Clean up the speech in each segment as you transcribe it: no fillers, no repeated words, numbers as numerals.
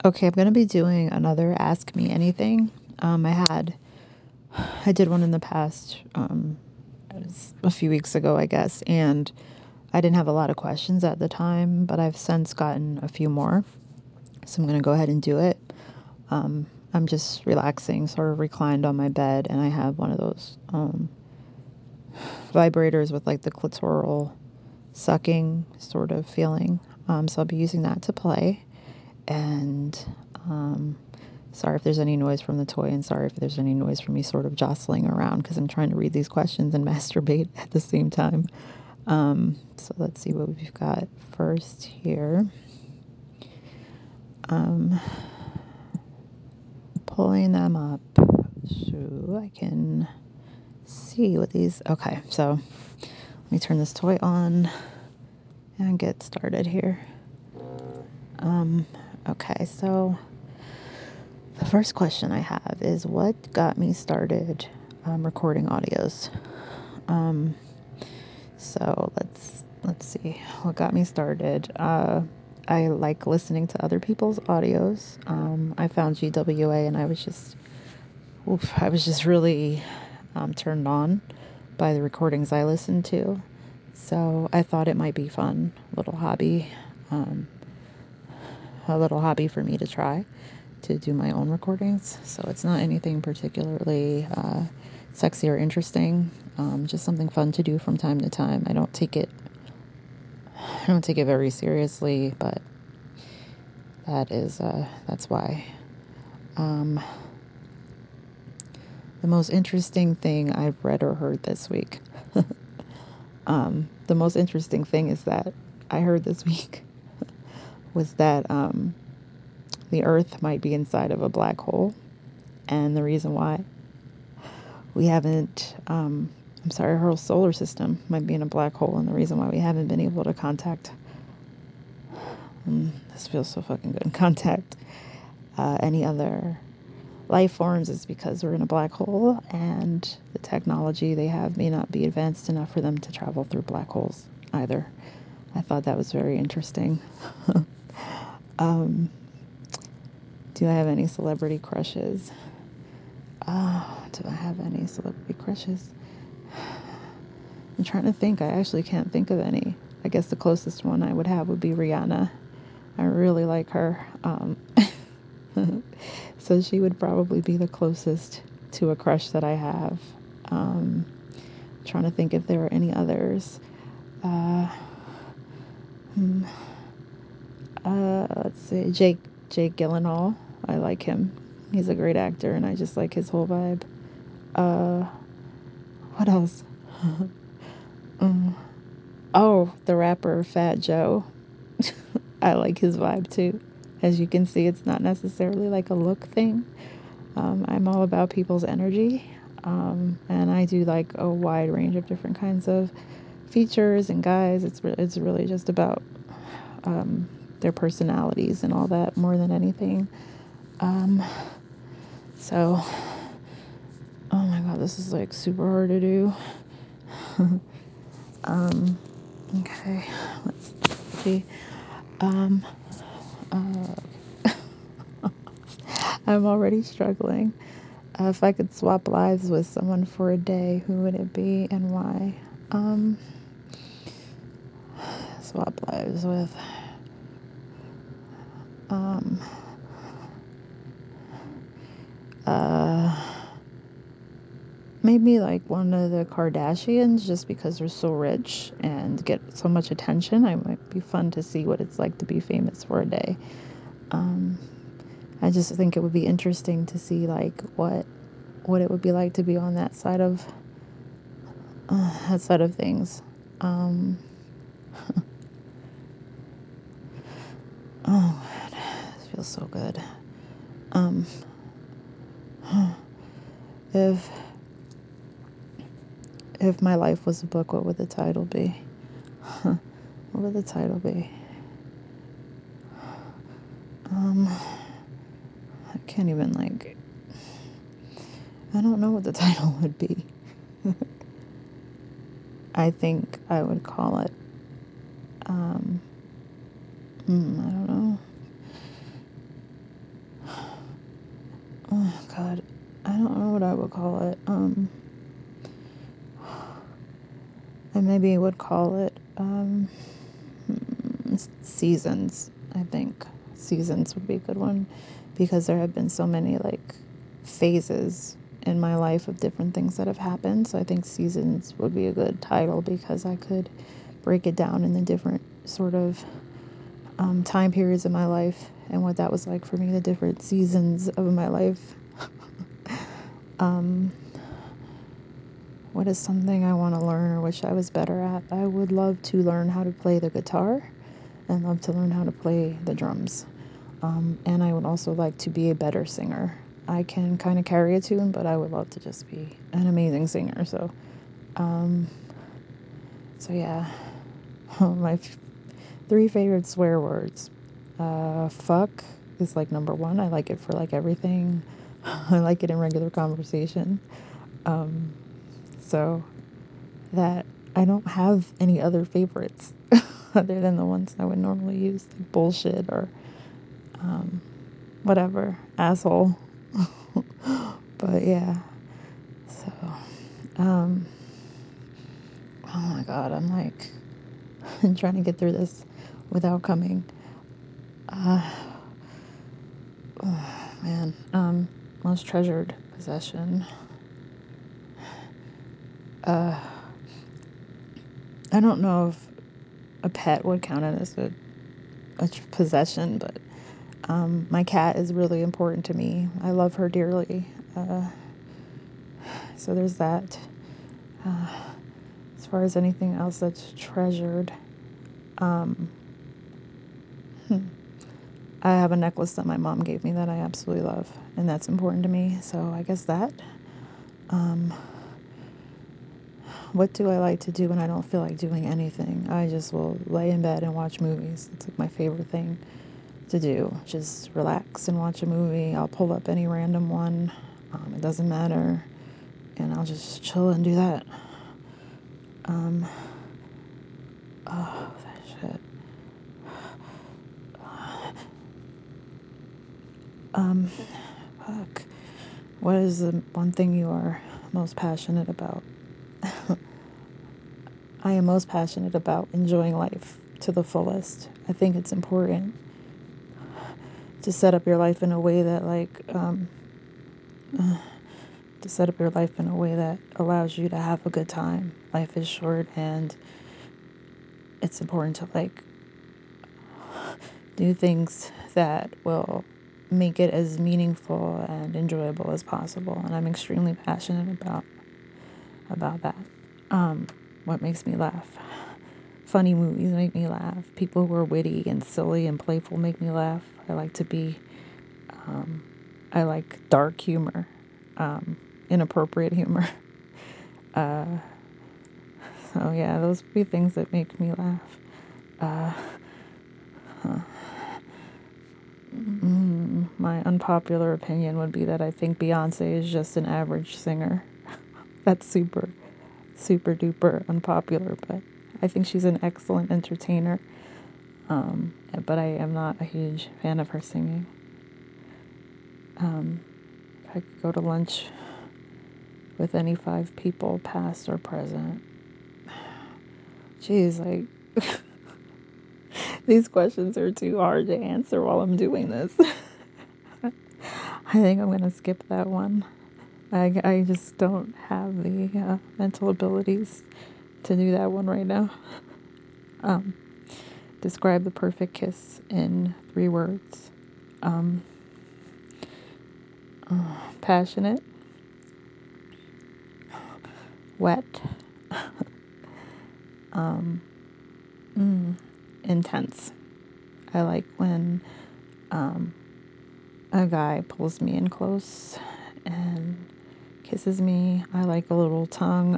Okay, I'm going to be doing another Ask Me Anything. I did one in the past, it was a few weeks ago, I guess, and I didn't have a lot of questions at the time, but I've since gotten a few more. So I'm going to go ahead and do it. I'm just relaxing, sort of reclined on my bed, and I have one of those vibrators with like the clitoral sucking sort of feeling. So I'll be using that to play. And sorry if there's any noise from the toy, and sorry if there's any noise from me sort of jostling around because I'm trying to read these questions and masturbate at the same time. So let's see what we've got first here. Pulling them up so I can see what these. Okay, so let me turn this toy on and get started here. Okay, so the first question I have is what got me started recording audios. So let's see what got me started. I like listening to other people's audios. I found GWA, and I was just really turned on by the recordings I listened to. So I thought it might be fun, um, a little hobby for me to try to do my own recordings. So it's not anything particularly sexy or interesting. Just something fun to do from time to time. I don't take it very seriously, but that's why. Um, the most interesting thing I've read or heard this week. The most interesting thing is that I heard this week was that the Earth might be inside of a black hole, and the reason why we haven't, I'm sorry, our whole solar system might be in a black hole, and the reason why we haven't been able to contact, this feels so fucking good, contact any other life forms is because we're in a black hole, and the technology they have may not be advanced enough for them to travel through black holes either. I thought that was very interesting. um, do I have any celebrity crushes? Do I have any celebrity crushes? I'm trying to think. I actually can't think of any. I guess the closest one I would have would be Rihanna. I really like her. So she would probably be the closest to a crush that I have. Trying to think if there are any others. Uh, hmm, let's see. Jake Gyllenhaal. I like him. He's a great actor, and I just like his whole vibe. Uh, what else? um, oh, the rapper Fat Joe. I like his vibe too. As you can see, it's not necessarily like a look thing. I'm all about people's energy. And I do like a wide range of different kinds of features and guys. It's really just about their personalities and all that more than anything. Um, so, oh my god, this is like super hard to do. Okay, let's see. Um, uh, I'm already struggling. If I could swap lives with someone for a day, who would it be and why? Um, swap lives with. Um, uh, Maybe like one of the Kardashians, just because they're so rich and get so much attention. I might be fun to see what it's like to be famous for a day. Um, I just think it would be interesting to see like what it would be like to be on that side of things. Um, oh man, this feels so good. Um, if if my life was a book, what would the title be? What would the title be? I can't even like. I don't know what the title would be. I think I would call it. I don't know. oh God, I don't know what I would call it. I maybe would call it seasons. I think seasons would be a good one because there have been so many like phases in my life of different things that have happened. So I think seasons would be a good title because I could break it down in the different sort of time periods of my life and what that was like for me, the different seasons of my life. Um, what is something I want to learn or wish I was better at? I would love to learn how to play the guitar and love to learn how to play the drums. And I would also like to be a better singer. I can kind of carry a tune, but I would love to just be an amazing singer. Um, so yeah, my three favorite swear words. Fuck is like number one. I like it for like everything. I like it in regular conversation. Um, so that I don't have any other favorites other than the ones I would normally use, like bullshit or whatever, asshole. But yeah, so um, oh my God, I'm like trying to get through this without coming. Oh man, most treasured possession. Uh, I don't know if a pet would count it as a possession, but my cat is really important to me. I love her dearly. So there's that. As far as anything else that's treasured, um, I have a necklace that my mom gave me that I absolutely love, and that's important to me. So I guess that. Um, what do I like to do when I don't feel like doing anything? I just will lay in bed and watch movies. It's like my favorite thing to do. Just relax and watch a movie. I'll pull up any random one. It doesn't matter. And I'll just chill and do that. Um, oh, that shit. Um, fuck. What is the one thing you are most passionate about? I am most passionate about enjoying life to the fullest. I think it's important to set up your life in a way that to set up your life in a way that allows you to have a good time. Life is short and it's important to do things that will make it as meaningful and enjoyable as possible. And I'm extremely passionate about that. What makes me laugh? Funny movies make me laugh. People who are witty and silly and playful make me laugh. I like dark humor, inappropriate humor. So yeah, those would be things that make me laugh. Uh, my unpopular opinion would be that I think Beyonce is just an average singer. That's super, super duper unpopular, but I think she's an excellent entertainer. But I am not a huge fan of her singing. If I could go to lunch with any five people, past or present, geez, these questions are too hard to answer while I'm doing this. I think I'm gonna skip that one. I just don't have the mental abilities to do that one right now. Um, describe the perfect kiss in 3 words. Um, passionate, wet, intense. I like when a guy pulls me in close and kisses me. I like a little tongue.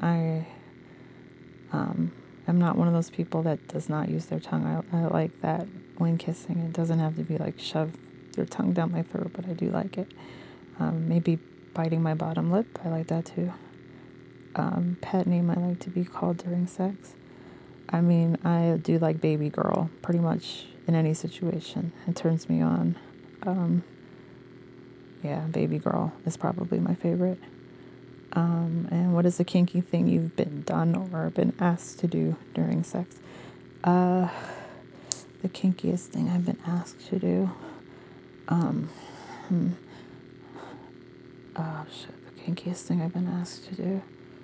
I'm not one of those people that does not use their tongue. I like that when kissing. It doesn't have to be like shove your tongue down my throat, but I do like it. Maybe biting my bottom lip. I like that too. Pet name I like to be called during sex. I mean, I do like baby girl pretty much in any situation. It turns me on. Yeah, baby girl is probably my favorite. And what is the kinky thing you've been done or been asked to do during sex? Uh, the kinkiest thing I've been asked to do. Hmm. Oh shit, the kinkiest thing I've been asked to do.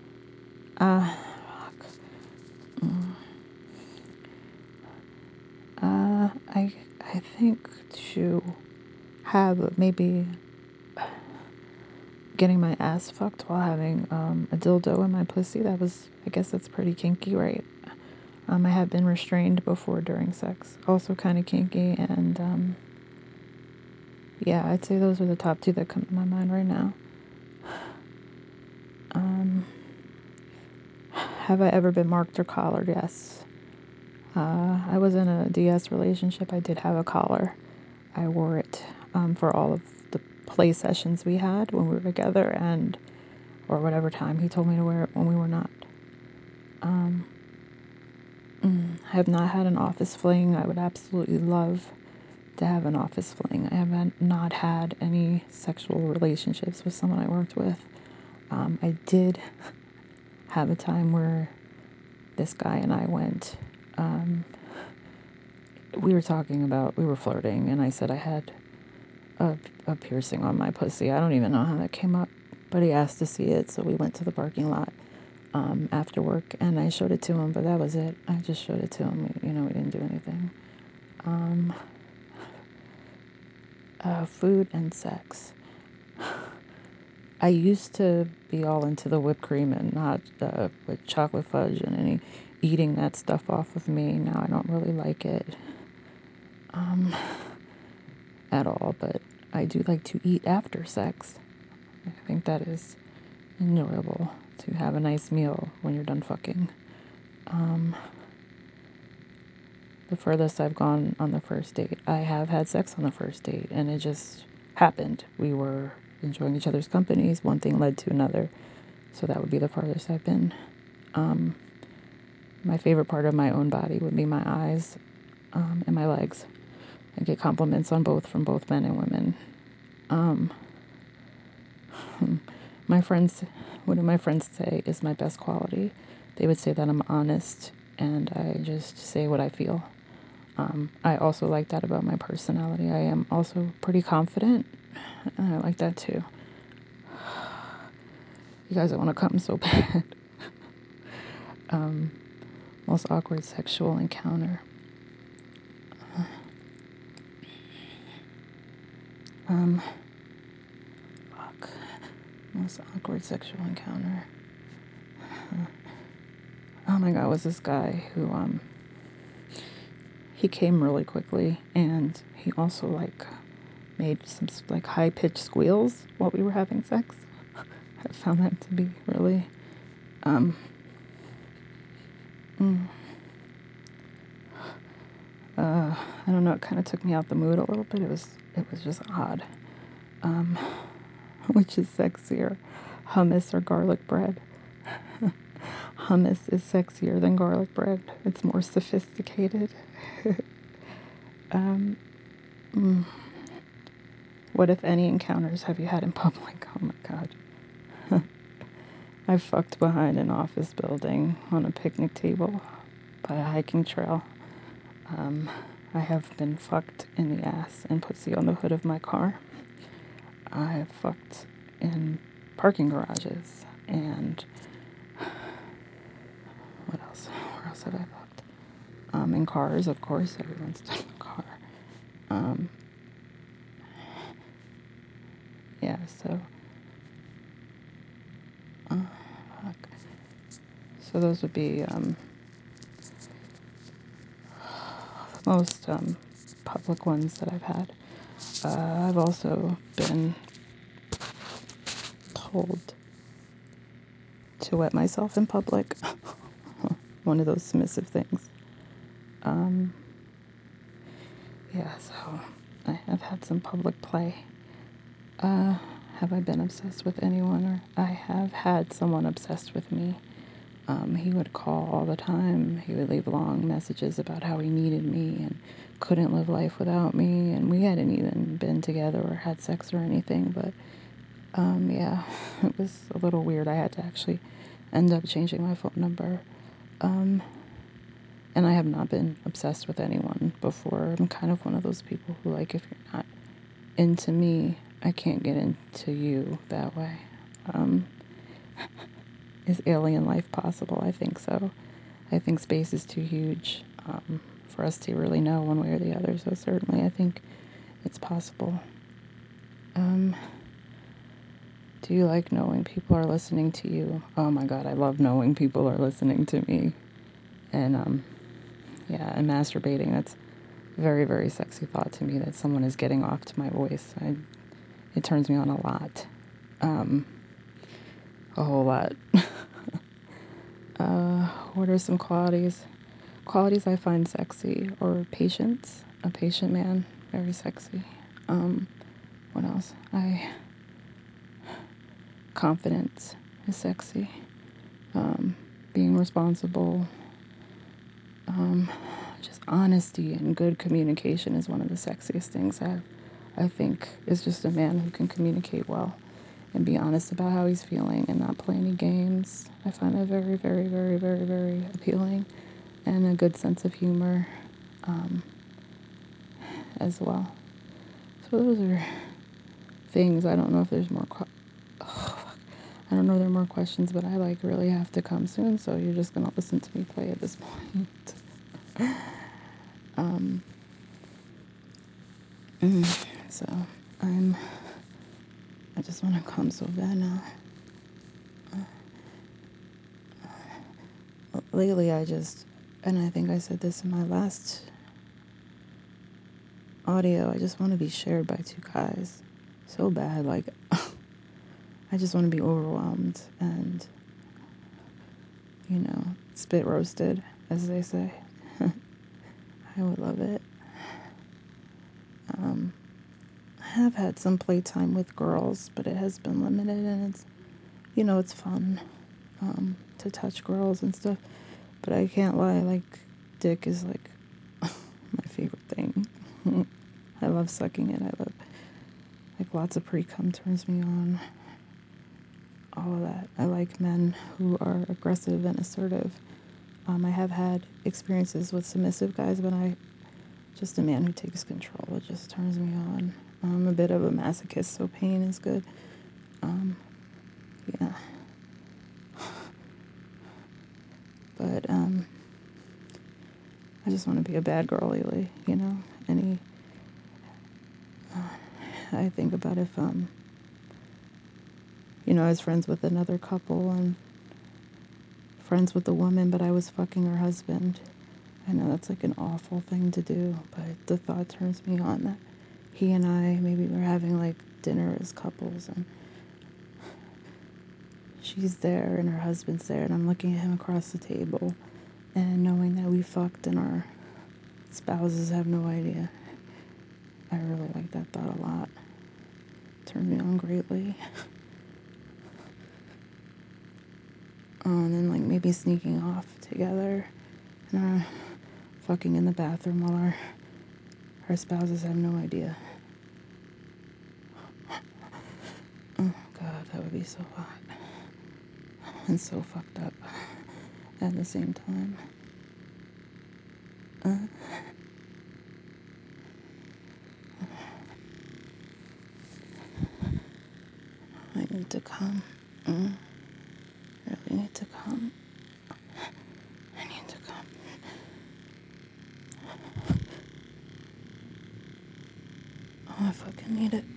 Fuck. Mm. I think to have maybe getting my ass fucked while having a dildo in my pussy. I guess that's pretty kinky, right? I have been restrained before during sex. Also kind of kinky. And yeah, I'd say those are the top two that come to my mind right now. Have I ever been marked or collared? Yes. I was in a DS relationship. I did have a collar. I wore it for all of the play sessions we had when we were together, and or whatever time he told me to wear it when we were not. I have not had an office fling. I would absolutely love to have an office fling. I haven't not had any sexual relationships with someone I worked with. I did have a time where this guy and I went, we were flirting, and I said I had a piercing on my pussy. I don't even know how that came up, but he asked to see it, so we went to the parking lot after work, and I showed it to him, but that was it. I just showed it to him. We didn't do anything. Food and sex. I used to be all into the whipped cream and not with chocolate fudge and any eating that stuff off of me. Now I don't really like it at all, but I do like to eat after sex. I think that is enjoyable to have a nice meal when you're done fucking. The furthest I've gone on the first date, I have had sex on the first date, and it just happened. We were enjoying each other's companies. One thing led to another. So that would be the farthest I've been. My favorite part of my own body would be my eyes and my legs. I get compliments on both from both men and women. My friends, what do my friends say is my best quality? They would say that I'm honest and I just say what I feel. I also like that about my personality. I am also pretty confident, and I like that too. You guys, I want to come so bad. Most awkward sexual encounter. Fuck. Most awkward sexual encounter. Oh my god, was this guy who he came really quickly, and he also made some high pitched squeals while we were having sex. I found that to be really I don't know, it kind of took me out the mood a little bit. It was just odd. Which is sexier, hummus or garlic bread? Hummus is sexier than garlic bread. It's more sophisticated. What, if any, encounters have you had in public? Oh my god. I fucked behind an office building on a picnic table by a hiking trail. I have been fucked in the ass and pussy on the hood of my car. I have fucked in parking garages. And what else? Where else have I fucked? In cars, of course. Everyone's done a car. Yeah, so fuck. So those would be most public ones that I've had. I've also been told to wet myself in public. One of those submissive things. Yeah, so I have had some public play. Have I been obsessed with anyone, or I have had someone obsessed with me? He would call all the time. He would leave long messages about how he needed me and couldn't live life without me. And we hadn't even been together or had sex or anything. But yeah, it was a little weird. I had to actually end up changing my phone number. And I have not been obsessed with anyone before. I'm kind of one of those people who, like, if you're not into me, I can't get into you that way. Is alien life possible? I think so. I think space is too huge for us to really know one way or the other. So certainly I think it's possible. Do you like knowing people are listening to you? Oh my God, I love knowing people are listening to me. And yeah, and masturbating, that's a very, very sexy thought to me that someone is getting off to my voice. It turns me on a lot. A whole lot. What are some qualities? Qualities I find sexy, or patience. A patient man, very sexy. What else? Confidence is sexy. Being responsible. Just honesty and good communication is one of the sexiest things I think is just a man who can communicate well and be honest about how he's feeling and not play any games. I find that very, very, very, very, very appealing, and a good sense of humor as well. So those are things. I don't know if there's more. I don't know if there are more questions, but I like really have to come soon, so you're just gonna listen to me play at this point. So I just want to come so bad now. Lately, and I think I said this in my last audio, I just want to be shared by two guys so bad. Like, I just want to be overwhelmed and, spit roasted, as they say. I would love it. I have had some playtime with girls, but it has been limited, and it's fun to touch girls and stuff. But I can't lie, like, dick is like my favorite thing. I love sucking it. I love, like, lots of pre-cum turns me on. All of that. I like men who are aggressive and assertive. I have had experiences with submissive guys, but just a man who takes control. It just turns me on. I'm a bit of a masochist, so pain is good. Yeah. But I just want to be a bad girl lately, I think about if I was friends with another couple and friends with a woman, but I was fucking her husband. I know that's like an awful thing to do, but the thought turns me on that he and I, maybe we're having like dinner as couples, and she's there and her husband's there, and I'm looking at him across the table and knowing that we fucked and our spouses have no idea. I really like that thought a lot. Turns me on greatly. And then, like, maybe sneaking off together and fucking in the bathroom while our spouses have no idea. Oh God, that would be so hot and so fucked up at the same time. I need to come. Really need to come. I need to come. Oh, I fucking need it.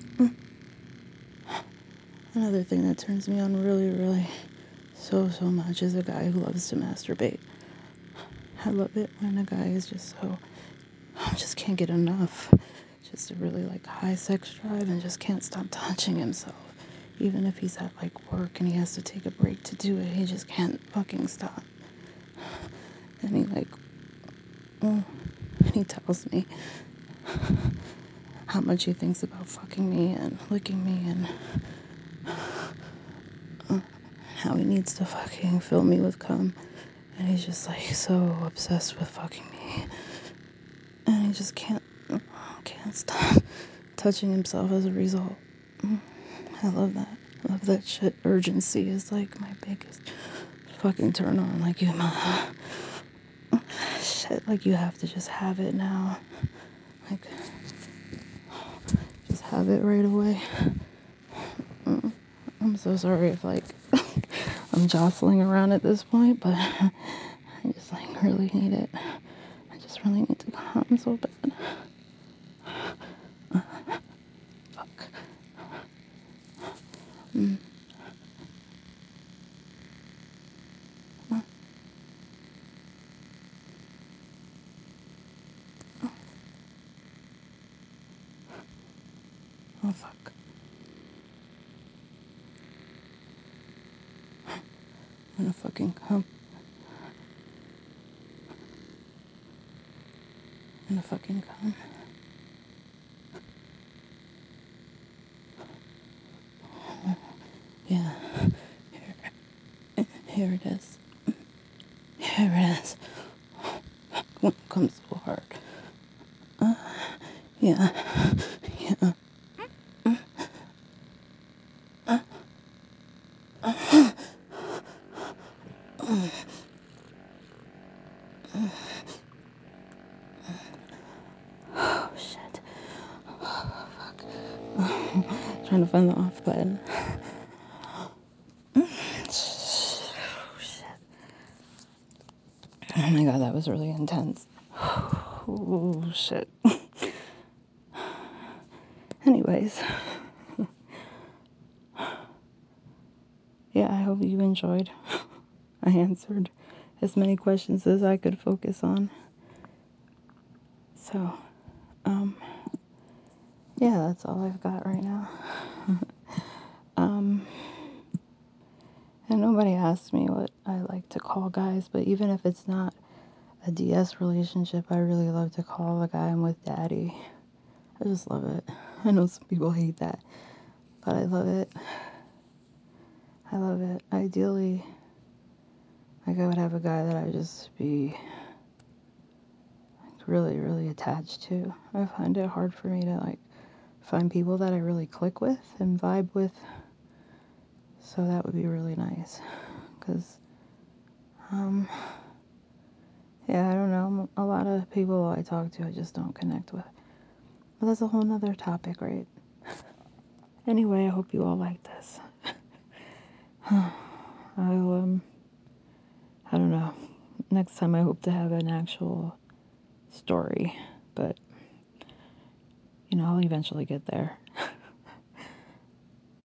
Another thing that turns me on really, really so much is a guy who loves to masturbate. I love it when a guy is just can't get enough. Just a really like high sex drive and just can't stop touching himself. Even if he's at like work and he has to take a break to do it, he just can't fucking stop. And he tells me how much he thinks about fucking me and licking me and how he needs to fucking fill me with cum. And he's just like so obsessed with fucking me. And he just can't stop touching himself as a result. I love that. I love that shit. Urgency is like my biggest fucking turn on. Like shit, like you have to just have it now. Like, just have it right away. I'm so sorry if like I'm jostling around at this point, but I just like really need it. I just really need to calm so bad. Fuck. Oh fuck. I'm gonna fucking come. I'm gonna fucking come. Yeah. Here it is. Here it is. When it comes so hard. Yeah. Yeah. Oh shit. Trying to find the off button. Oh shit. Oh my god, that was really intense. Oh shit. Anyways. Yeah, I hope you enjoyed. I answered as many questions as I could focus on. So, yeah, that's all I've got right now. And nobody asked me what I like to call guys, but even if it's not a DS relationship, I really love to call the guy I'm with daddy. I just love it. I know some people hate that, but I love it. I love it. Ideally, like I would have a guy that I would just be like really, really attached to. I find it hard for me to like find people that I really click with and vibe with. So that would be really nice. Because, yeah, I don't know. A lot of people I talk to I just don't connect with. But that's a whole nother topic, right? Anyway, I hope you all like this. I'll, I don't know. Next time I hope to have an actual story. But, you know, I'll eventually get there.